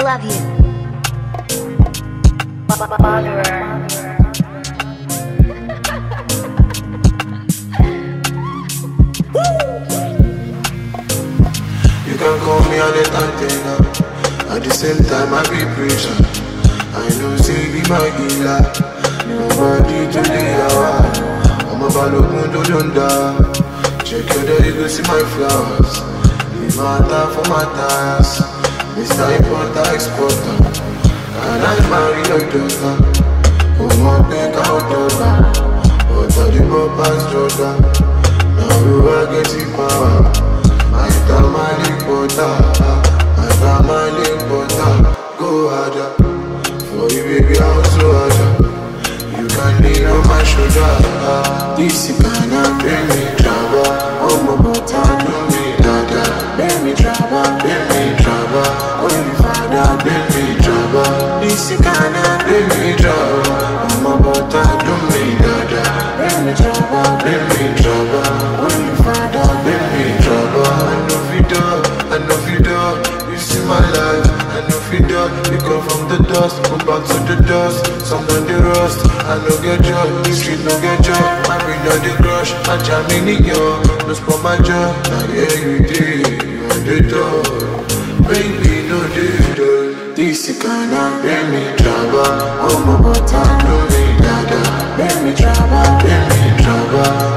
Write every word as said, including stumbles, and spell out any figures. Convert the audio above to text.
love you. You can call me an entertainer, at the same time I be preacher. I know say be my healer, nobody to the hour. I'm a balogun to London. Check your day, you go see my flowers. The matter for my tires, Mister Importer Exporter. Can I marry your daughter? Oh my big out daughter, but all the papa's daughter. Now you are getting power. My family butter, my family butter. Go harder, for you baby I'm so harder. You can lean on my shoulder. This is gonna bring me trouble. Oh my butter, do me dada. Bring me trouble, bring me trouble. Oh you father, bring me trouble. This is gonna bring me trouble. Oh my butter, do me dada. Bring me trouble, bring me trouble. Oh you father, bring me trouble. I know you do, I know you do. You see my life, I know you do. You come from the dust, go back to the dust. Some on the rust, I no get joy. The street no get joy. My brain on the crush, my jam in yo. No spot my joy. Now yeah you did, you on the door. Baby no the door. This is gonna bring me trouble. Oh my butter, do me dada. Bring me trouble, bring me trouble.